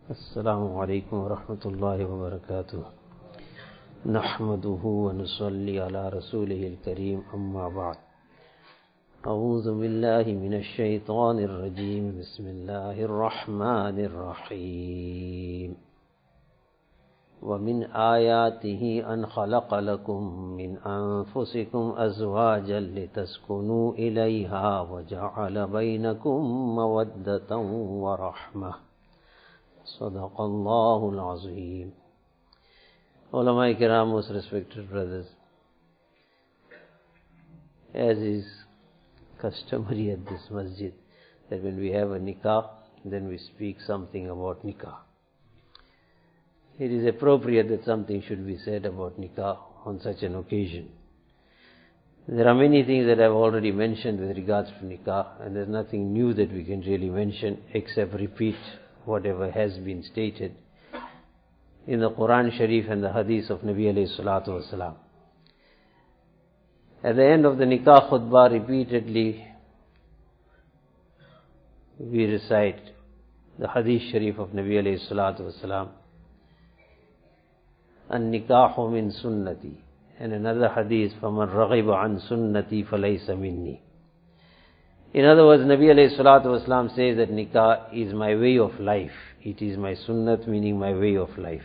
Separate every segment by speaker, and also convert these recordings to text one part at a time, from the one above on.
Speaker 1: السلام عليكم ورحمة الله وبركاته. نحمده ونصلي على رسوله الكريم، أما بعد. أعوذ بالله من الشيطان الرجيم. بسم الله الرحمن الرحيم. ومن آياته أن خلق لكم من أنفسكم أزواجا لتسكنوا إليها وجعل بينكم مودة ورحمة. صدق الله العظيم. Ulama Kiram, most respected brothers, as is customary at this masjid, that when we have a nikah, then we speak something about nikah. It is appropriate that something should be said about nikah on such an occasion. There are many things that I have already mentioned with regards to nikah, and there is nothing new that we can really mention except repeat whatever has been stated in the Quran Sharif and the Hadith of Nabi alayhi salatu wasalam. At the end of the nikah khutbah, repeatedly we recite the Hadith Sharif of Nabi alayhi salatu wasalam, An-nikahu min sunnati, and another Hadith, فَمَنْ رَغِبَ عَنْ سُنَّتِي فَلَيْسَ مِنِّي. In other words, Nabi alayhi salatu wasalam says that nikah is my way of life. It is my sunnat, meaning my way of life.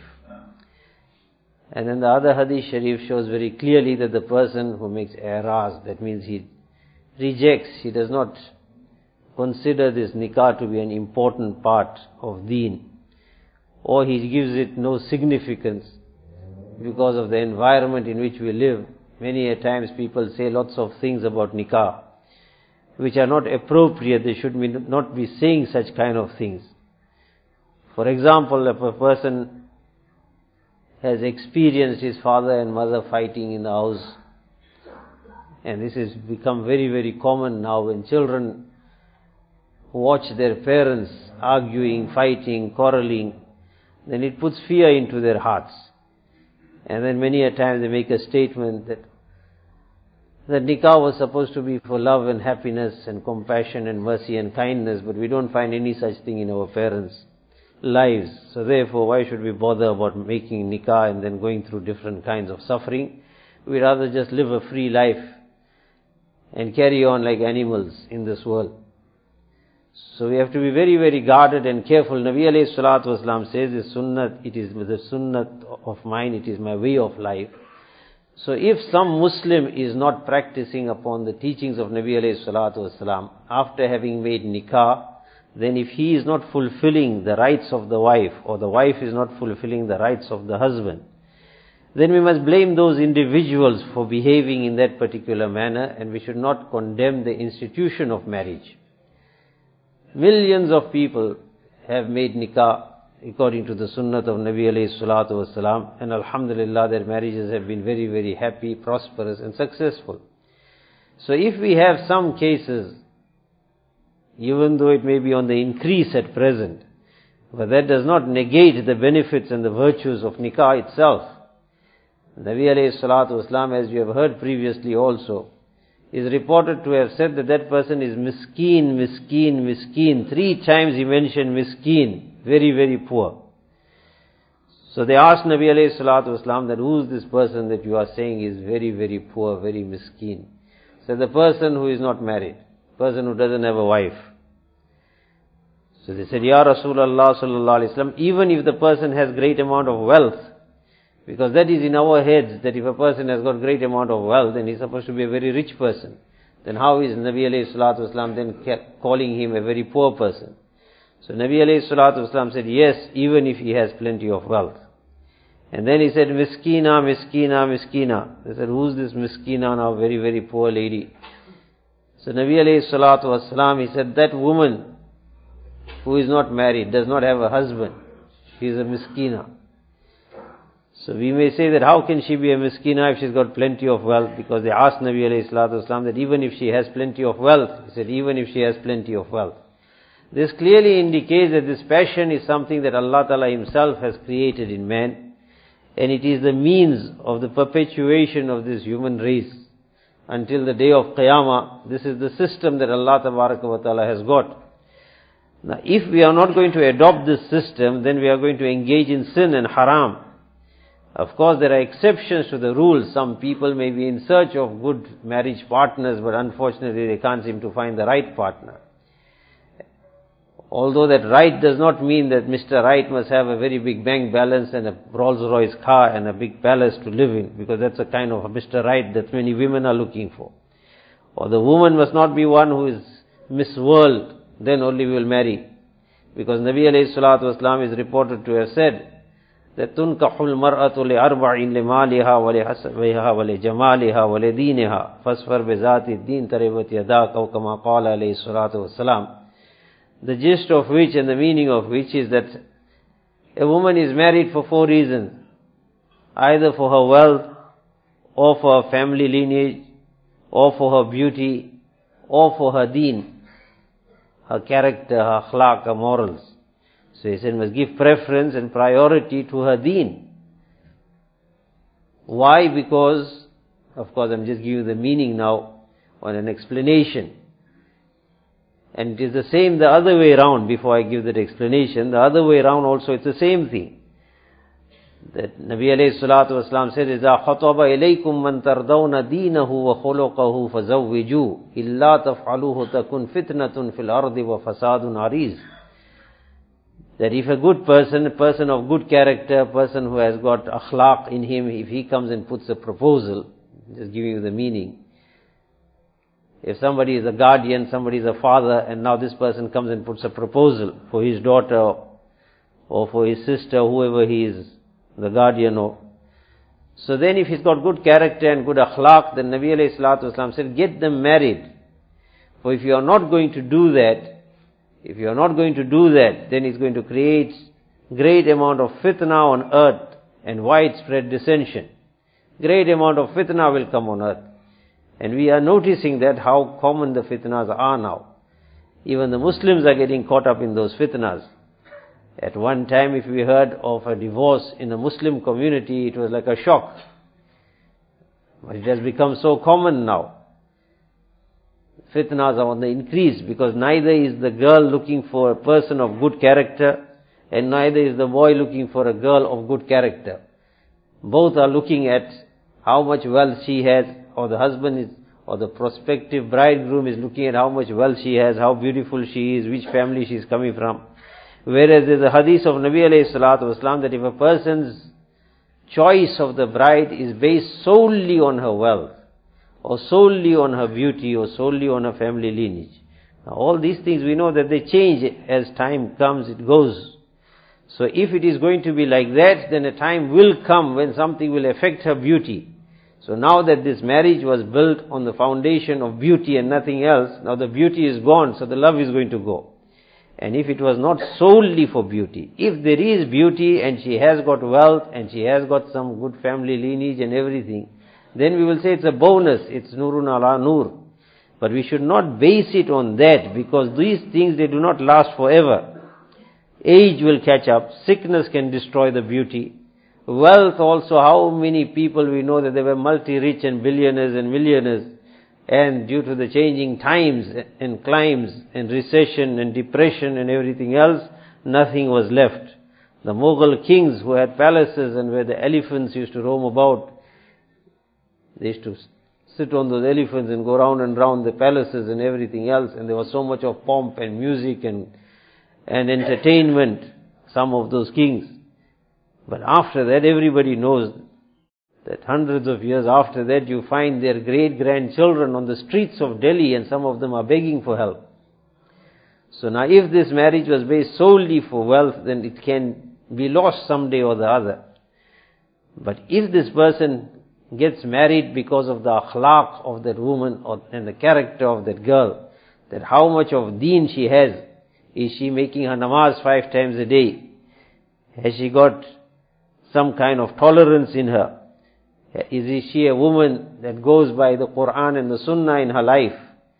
Speaker 1: And then the other hadith sharif shows very clearly that the person who makes i'raz, that means he rejects, he does not consider this nikah to be an important part of deen, or he gives it no significance because of the environment in which we live. Many a times people say lots of things about nikah which are not appropriate. They should not be saying such kind of things. For example, if a person has experienced his father and mother fighting in the house, and this has become very, very common now, when children watch their parents arguing, fighting, quarreling, then it puts fear into their hearts. And then many a time they make a statement that nikah was supposed to be for love and happiness and compassion and mercy and kindness, but we don't find any such thing in our parents' lives. So therefore, why should we bother about making nikah and then going through different kinds of suffering? We'd rather just live a free life and carry on like animals in this world. So we have to be very, very guarded and careful. Nabi alayhi salatu wasalam says, this sunnat, it is the sunnat of mine, it is my way of life. So if some Muslim is not practicing upon the teachings of Nabi alayhi salatu wasalam after having made nikah, then if he is not fulfilling the rights of the wife, or the wife is not fulfilling the rights of the husband, then we must blame those individuals for behaving in that particular manner, and we should not condemn the institution of marriage. Millions of people have made nikah according to the sunnat of Nabi alayhi salatu wasalam, and alhamdulillah their marriages have been very, very happy, prosperous and successful. So if we have some cases, even though it may be on the increase at present, but that does not negate the benefits and the virtues of nikah itself. Nabi alayhi salatu wasalam, as you have heard previously also, is reported to have said that that person is miskeen, miskeen, miskeen. 3 times he mentioned miskeen, very, very poor. So they asked Nabi alayhi salatu wasalam that who is this person that you are saying is very, very poor, very miskeen? So the person who is not married, person who doesn't have a wife. So they said, Ya Rasulullah sallallahu alaihi wasallam, even if the person has great amount of wealth, because that is in our heads, that if a person has got great amount of wealth, then he's supposed to be a very rich person. Then how is Nabi alayhi salatu wasalam then calling him a very poor person? So Nabi alayhi salatu wasalam said, yes, even if he has plenty of wealth. And then he said, miskina, miskina, miskina. They said, who's this miskina now, very, very poor lady? So Nabi alayhi salatu wasalam, he said, that woman who is not married, does not have a husband, she is a miskina. So we may say that how can she be a miskina if she's got plenty of wealth? Because they asked Nabi alayhi salatu wasalam that even if she has plenty of wealth, he said, even if she has plenty of wealth. This clearly indicates that this passion is something that Allah Ta'ala Himself has created in man, and it is the means of the perpetuation of this human race until the day of Qiyamah. This is the system that Allah Ta'ala has got. Now, if we are not going to adopt this system, then we are going to engage in sin and haram. Of course, there are exceptions to the rule. Some people may be in search of good marriage partners, but unfortunately they can't seem to find the right partner. Although that right does not mean that Mr. Right must have a very big bank balance and a Rolls-Royce car and a big palace to live in, because that's a kind of a Mr. Right that many women are looking for. Or the woman must not be one who is Miss World, then only we will marry. Because Nabi alayhi salatu wasalam is reported to have said that تُنْكَحُ الْمَرْأَةُ لِأَرْبَعٍ لِمَالِهَا وَلِحَسَبِهَا وَلِجَمَالِهَا وَلِدِينِهَا فَاسْفَرْ بِذَاتِ الدِّينِ تَرِبَتْ يَدَاكَ أو كما قال عليه الصلاة والسلام. The gist of which and the meaning of which is that a woman is married for 4 reasons. Either for her wealth, or for her family lineage, or for her beauty, or for her deen, her character, her akhlaq, her morals. So he said, must give preference and priority to her deen. Why? Because, of course I'm just giving you the meaning now, or an explanation. And it is the same the other way around. Before I give that explanation, the other way around also it's the same thing. That Nabi alayhi salatu wasalam said, إِذَا خَطَبَ إِلَيْكُمْ مَنْ تَرْضَوْنَ دِينَهُ وَخُلُقَهُ فَزَوِّجُوا إِلَّا تَفْعَلُوهُ تَكُنْ فِتْنَةٌ فِي الْأَرْضِ وَفَسَادٌ عَرِيضٌ. That if a good person, a person of good character, a person who has got akhlaq in him, if he comes and puts a proposal, just giving you the meaning. If somebody is a guardian, somebody is a father, and now this person comes and puts a proposal for his daughter or for his sister, whoever he is the guardian of. So then if he's got good character and good akhlaq, then Nabi alayhi salatu wasalam said, get them married. For if you are not going to do that, then it's going to create great amount of fitna on earth and widespread dissension. Great amount of fitna will come on earth. And we are noticing that how common the fitnas are now. Even the Muslims are getting caught up in those fitnas. At one time, if we heard of a divorce in a Muslim community, it was like a shock. But it has become so common now. Fitnas are on the increase, because neither is the girl looking for a person of good character, and neither is the boy looking for a girl of good character. Both are looking at how much wealth she has, or the husband is, or the prospective bridegroom is looking at how much wealth she has, how beautiful she is, which family she is coming from. Whereas there is a hadith of Nabi alayhi salatu wasalam that if a person's choice of the bride is based solely on her wealth, or solely on her beauty, or solely on her family lineage. Now all these things we know that they change as time comes, it goes. So if it is going to be like that, then a time will come when something will affect her beauty. So now that this marriage was built on the foundation of beauty and nothing else, now the beauty is gone, so the love is going to go. And if it was not solely for beauty, if there is beauty and she has got wealth and she has got some good family lineage and everything, then we will say it's a bonus, it's nurun ala nur. But we should not base it on that, because these things, they do not last forever. Age will catch up, sickness can destroy the beauty. Wealth also, how many people we know that they were multi-rich and billionaires and millionaires, and due to the changing times and climes and recession and depression and everything else, nothing was left. The Mughal kings who had palaces and where the elephants used to roam about, they used to sit on those elephants and go round and round the palaces and everything else, and there was so much of pomp and music and entertainment, some of those kings. But after that, everybody knows that hundreds of years after that, you find their great-grandchildren on the streets of Delhi, and some of them are begging for help. So now if this marriage was based solely for wealth, then it can be lost someday or the other. But if this person gets married because of the akhlaq of that woman and the character of that girl, that how much of deen she has, is she making her namaz 5 times a day? Has she got some kind of tolerance in her? Is she a woman that goes by the Quran and the Sunnah in her life?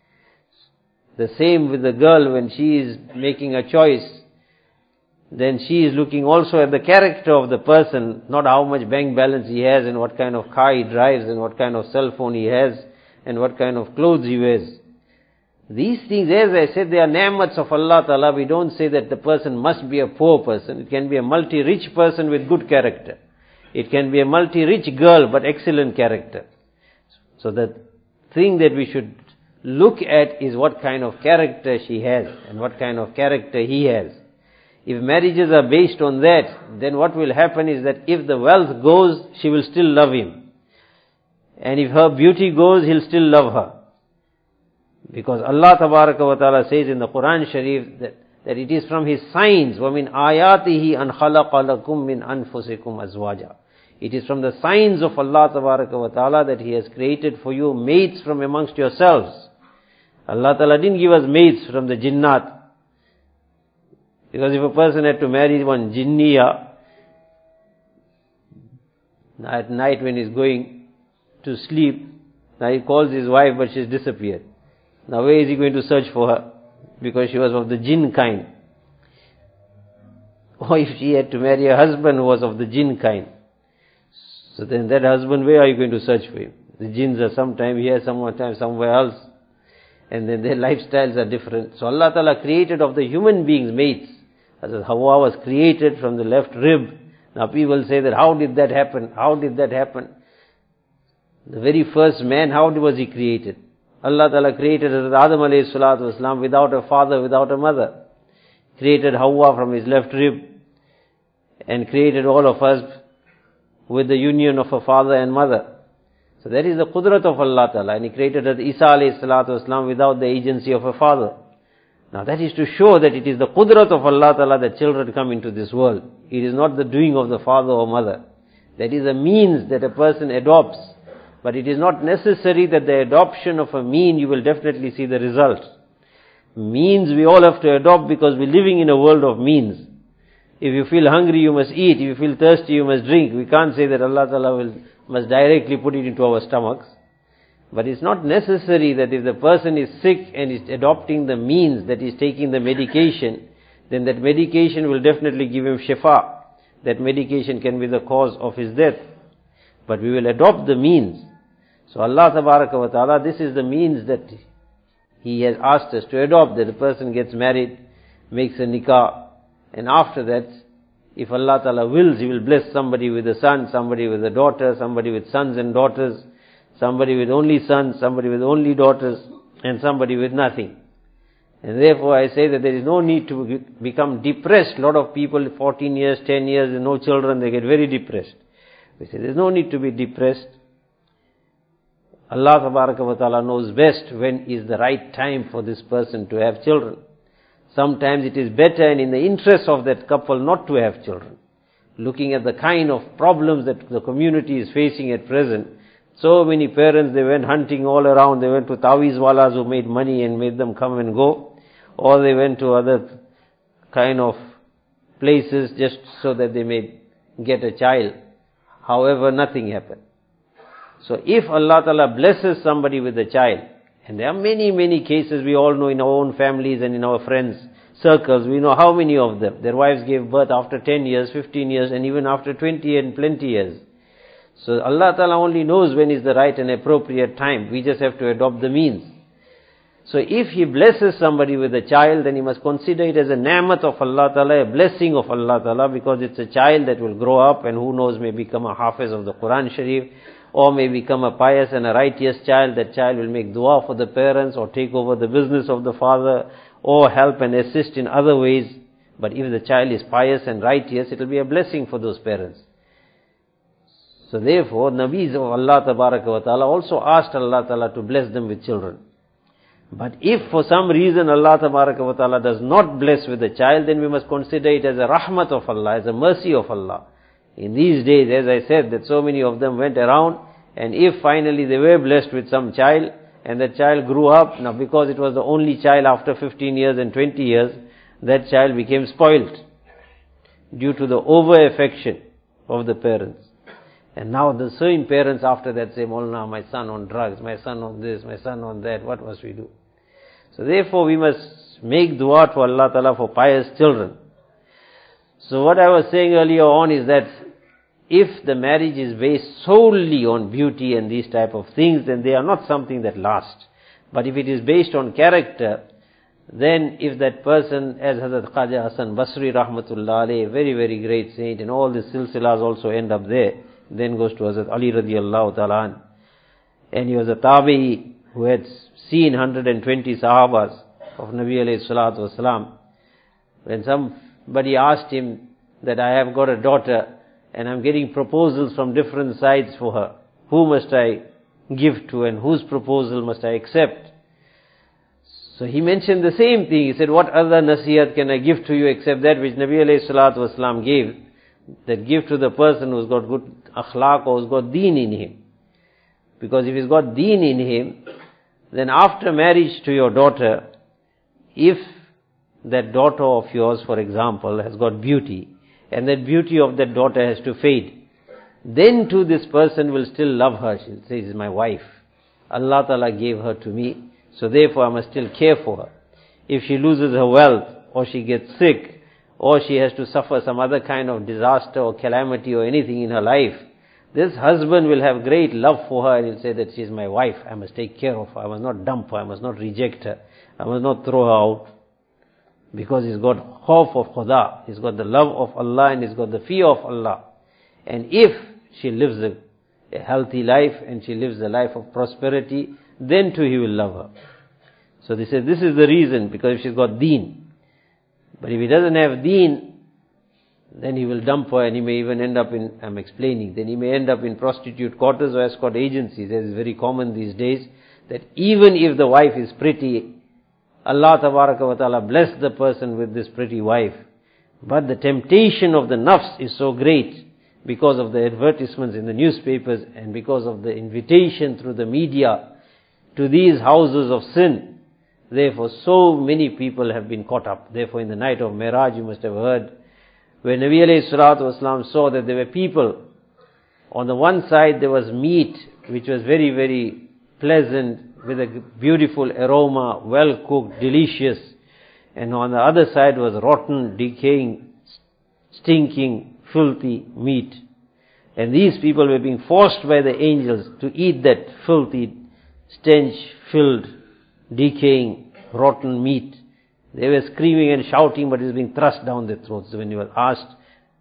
Speaker 1: The same with the girl, when she is making a choice, then she is looking also at the character of the person, not how much bank balance he has and what kind of car he drives and what kind of cell phone he has and what kind of clothes he wears. These things, as I said, they are ni'mats of Allah Ta'ala. We don't say that the person must be a poor person. It can be a multi-rich person with good character. It can be a multi-rich girl but excellent character. So the thing that we should look at is what kind of character she has and what kind of character he has. If marriages are based on that, then what will happen is that if the wealth goes, she will still love him. And if her beauty goes, he'll still love her. Because Allah Tabaraka wa Ta'ala says in the Quran Sharif that it is from His signs, وَمِنْ آيَاتِهِ أَنْ خَلَقَ لَكُمْ مِنْ أَنفُسِكُمْ أَزْوَاجًا. It is from the signs of Allah Tabaraka wa Ta'ala that He has created for you mates from amongst yourselves. Allah Ta'ala didn't give us mates from the jinnat. Because if a person had to marry one jinniya, at night when he's going to sleep, now he calls his wife but she's disappeared. Now where is he going to search for her? Because she was of the jinn kind. Or if she had to marry a husband who was of the jinn kind, so then that husband, where are you going to search for him? The jinns are sometime here, sometime somewhere else. And then their lifestyles are different. So Allah Ta'ala created of the human beings mates. As Hawa was created from the left rib. Now people say that how did that happen? How did that happen? The very first man, how was he created? Allah Ta'ala created Adam alayhi salatu wasalam without a father, without a mother. Created Hawa from his left rib. And created all of us with the union of a father and mother. So that is the qudrat of Allah Ta'ala. And He created Isa alayhi salatu wasalam without the agency of a father. Now that is to show that it is the qudrat of Allah Ta'ala that children come into this world. It is not the doing of the father or mother. That is a means that a person adopts. But it is not necessary that the adoption of a mean you will definitely see the result. Means we all have to adopt because we're living in a world of means. If you feel hungry, you must eat. If you feel thirsty, you must drink. We can't say that Allah Ta'ala must directly put it into our stomachs. But it's not necessary that if the person is sick and is adopting the means that is taking the medication, then that medication will definitely give him shifa. That medication can be the cause of his death. But we will adopt the means. So Allah Tabaraka wa Ta'ala, this is the means that He has asked us to adopt, that the person gets married, makes a nikah, and after that, if Allah Ta'ala wills, He will bless somebody with a son, somebody with a daughter, somebody with sons and daughters, somebody with only sons, somebody with only daughters, and somebody with nothing. And therefore I say that there is no need to become depressed. A lot of people, 14 years, 10 years, and no children, they get very depressed. We say there is no need to be depressed. Allah Tabaraka wa Ta'ala knows best when is the right time for this person to have children. Sometimes it is better and in the interest of that couple not to have children. Looking at the kind of problems that the community is facing at present, so many parents, they went hunting all around. They went to Taweez-walas who made money and made them come and go. Or they went to other kind of places just so that they may get a child. However, nothing happened. So if Allah Ta'ala blesses somebody with a child, and there are many, many cases we all know in our own families and in our friends' circles, we know how many of them. Their wives gave birth after 10 years, 15 years, and even after 20 and plenty years. So Allah Ta'ala only knows when is the right and appropriate time. We just have to adopt the means. So if He blesses somebody with a child, then he must consider it as a ni'mat of Allah Ta'ala, a blessing of Allah Ta'ala, because it's a child that will grow up and who knows may become a hafiz of the Quran Sharif, or may become a pious and a righteous child. That child will make dua for the parents or take over the business of the father or help and assist in other ways. But if the child is pious and righteous, it will be a blessing for those parents. So therefore, Nabis of Allah Tabaraka wa Ta'ala also asked Allah Ta'ala to bless them with children. But if for some reason Allah Tabaraka wa Ta'ala does not bless with a child, then we must consider it as a rahmat of Allah, as a mercy of Allah. In these days, as I said, that so many of them went around, and if finally they were blessed with some child, and that child grew up, now because it was the only child after 15 years and 20 years, that child became spoilt due to the over-affection of the parents. And now the same parents after that say, Maulana, my son on drugs, my son on this, my son on that, what must we do? So therefore we must make dua to Allah Ta'ala for pious children. So what I was saying earlier on is that if the marriage is based solely on beauty and these type of things, then they are not something that last. But if it is based on character, then if that person, as Hazrat Khaja Hasan Basri Rahmatullah alayhi, very, very great saint, and all the silsilas also end up there, then goes to Hazrat Ali radiallahu ta'ala an. And he was a tabi'i who had seen 120 sahabas of Nabi alayhi salatu wasalam. When somebody asked him that I have got a daughter and I'm getting proposals from different sides for her, who must I give to and whose proposal must I accept? So he mentioned the same thing. He said, what other nasihat can I give to you except that which Nabi alayhi salatu wasalam gave? That give to the person who's got good akhlaq or who's got deen in him. Because if he's got deen in him, then after marriage to your daughter, if that daughter of yours, for example, has got beauty, and that beauty of that daughter has to fade, then too this person will still love her. She'll say, this is my wife. Allah Ta'ala gave her to me, so therefore I must still care for her. If she loses her wealth, or she gets sick, or she has to suffer some other kind of disaster or calamity or anything in her life, this husband will have great love for her and he'll say that she is my wife. I must take care of her. I must not dump her. I must not reject her. I must not throw her out. Because he's got khawf of Khuda. He's got the love of Allah and he's got the fear of Allah. And if she lives a healthy life and she lives a life of prosperity, then too he will love her. So they say this is the reason, because if she's got deen. But if he doesn't have deen, then he will dump her and he may even end up in, I'm explaining, then he may end up in prostitute quarters or escort agencies. That is very common these days, that even if the wife is pretty, Allah Tabaraka wa Ta'ala bless the person with this pretty wife. But the temptation of the nafs is so great because of the advertisements in the newspapers and because of the invitation through the media to these houses of sin. Therefore, so many people have been caught up. Therefore, in the night of Miraj, you must have heard, when Nabi alayhi salatu wasalam saw that there were people, on the one side there was meat which was very, very pleasant, with a beautiful aroma, well cooked, delicious, and on the other side was rotten, decaying, stinking, filthy meat. And these people were being forced by the angels to eat that filthy, stench-filled, decaying, rotten meat. They were screaming and shouting, but it was being thrust down their throats. So when you were asked,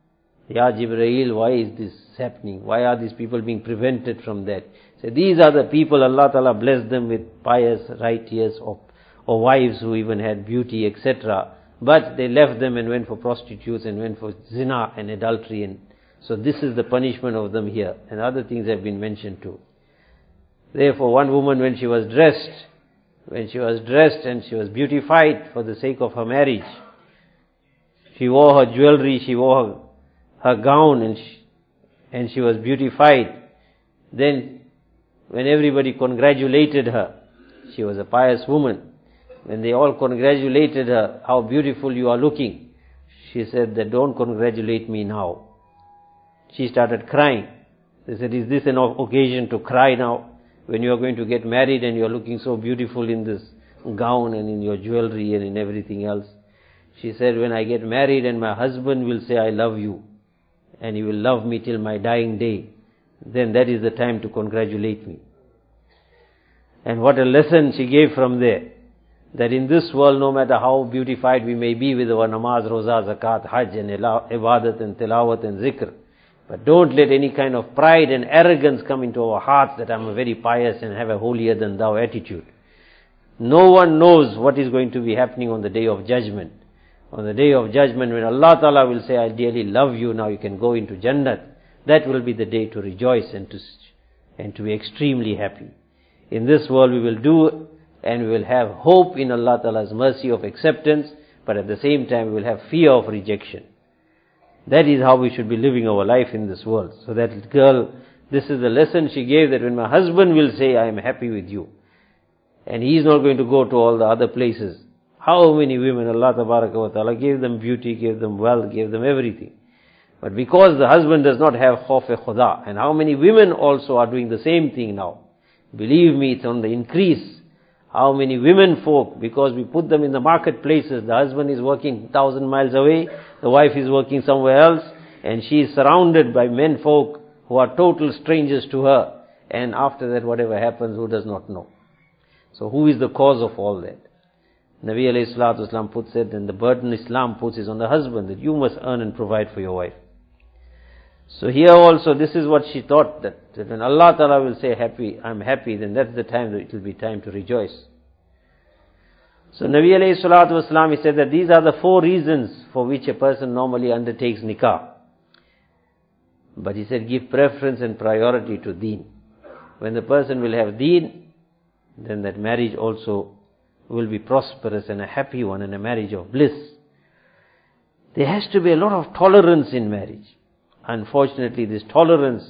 Speaker 1: Ya Jibreel, why is this happening? Why are these people being prevented from that? So these are the people, Allah Ta'ala blessed them with pious, righteous, or wives who even had beauty, etc. But they left them and went for prostitutes and went for zina and adultery. And so this is the punishment of them here. And other things have been mentioned too. Therefore, one woman, when she was dressed and she was beautified for the sake of her marriage, she wore her jewelry, she wore her gown, and she was beautified. Then, when everybody congratulated her, she was a pious woman. When they all congratulated her, how beautiful you are looking, she said that don't congratulate me now. She started crying. They said, is this an occasion to cry now? When you are going to get married and you are looking so beautiful in this gown and in your jewelry and in everything else. She said, when I get married and my husband will say, I love you, and he will love me till my dying day, then that is the time to congratulate me. And what a lesson she gave from there. That in this world, no matter how beautified we may be with our namaz, roza, zakat, hajj and ibadat and tilawat and zikr, but don't let any kind of pride and arrogance come into our hearts that I'm a very pious and have a holier than thou attitude. No one knows what is going to be happening on the day of judgment. On the day of judgment, when Allah Ta'ala will say, I dearly love you, now you can go into Jannat, that will be the day to rejoice and to be extremely happy. In this world we will do, and we will have hope in Allah Ta'ala's mercy of acceptance, but at the same time we will have fear of rejection. That is how we should be living our life in this world. So that girl, this is the lesson she gave, that when my husband will say, I am happy with you, and he is not going to go to all the other places. How many women Allah Ta'ala gave them beauty, gave them wealth, gave them everything. But because the husband does not have khawf-e-khuda, and how many women also are doing the same thing now. Believe me, it's on the increase. How many women folk, because we put them in the marketplaces, the husband is working 1,000 miles away, the wife is working somewhere else, and she is surrounded by men folk who are total strangers to her. And after that, whatever happens, who does not know? So who is the cause of all that? Nabi alayhi salatu wasalam puts it, and the burden Islam puts is on the husband, that you must earn and provide for your wife. So here also, this is what she thought, that when Allah Ta'ala will say happy, I'm happy, then that's the time that it will be time to rejoice. So Nabi alayhi salatu wasalam, he said that these are the 4 reasons for which a person normally undertakes nikah. But he said, give preference and priority to deen. When the person will have deen, then that marriage also will be prosperous and a happy one, and a marriage of bliss. There has to be a lot of tolerance in marriage. Unfortunately, this tolerance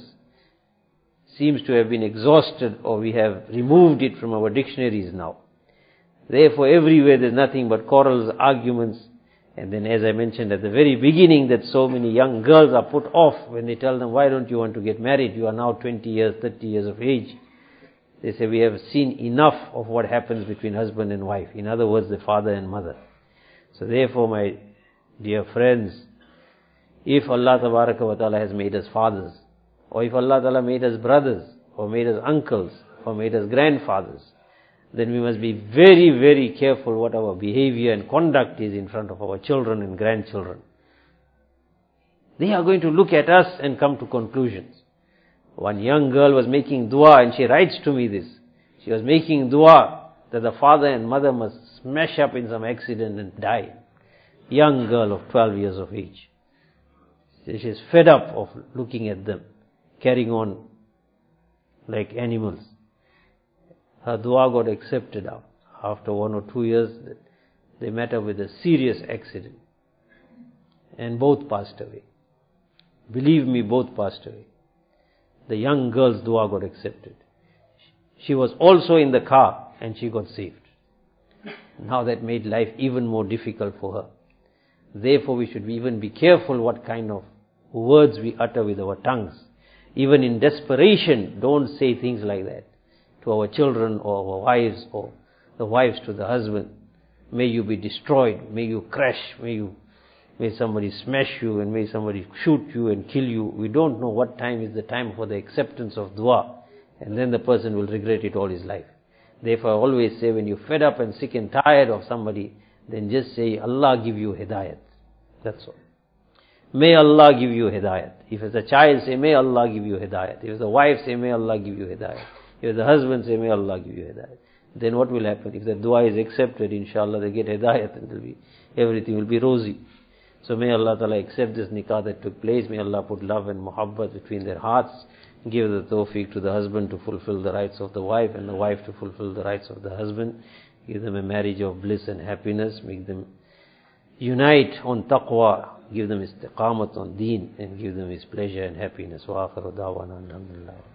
Speaker 1: seems to have been exhausted, or we have removed it from our dictionaries now. Therefore, everywhere there's nothing but quarrels, arguments, and then, as I mentioned at the very beginning, that so many young girls are put off when they tell them, why don't you want to get married? You are now 20 years, 30 years of age. They say, we have seen enough of what happens between husband and wife. In other words, the father and mother. So therefore, my dear friends, if Allah Tabaraka wa Ta'ala has made us fathers, or if Allah Ta'ala made us brothers, or made us uncles, or made us grandfathers, then we must be very, very careful what our behavior and conduct is in front of our children and grandchildren. They are going to look at us and come to conclusions. One young girl was making dua, and she writes to me this. She was making dua that the father and mother must smash up in some accident and die. Young girl of 12 years of age. She is fed up of looking at them, carrying on like animals. Her dua got accepted out. After 1 or 2 years, they met up with a serious accident. And both passed away. Believe me, both passed away. The young girl's dua got accepted. She was also in the car, and she got saved. Now that made life even more difficult for her. Therefore, we should even be careful what kind of words we utter with our tongues. Even in desperation, don't say things like that to our children or our wives, or the wives to the husband. May you be destroyed, may you crash, may somebody smash you, and may somebody shoot you and kill you. We don't know what time is the time for the acceptance of dua, and then the person will regret it all his life. Therefore, I always say, when you're fed up and sick and tired of somebody, then just say, Allah give you hidayat. That's all. May Allah give you hidayat. If it's a child, say, may Allah give you hidayat. If it's a wife, say, may Allah give you hidayat. If it's a husband, say, may Allah give you hidayat. Then what will happen? If the dua is accepted, inshallah, they get hidayat, and everything will be rosy. So may Allah Ta'ala accept this nikah that took place. May Allah put love and muhabbat between their hearts. Give the tawfiq to the husband to fulfill the rights of the wife, and the wife to fulfill the rights of the husband. Give them a marriage of bliss and happiness. Make them unite on taqwa. Give them istiqamat on deen, and give them his pleasure and happiness. Wa akhiru da'wana alhamdulillah.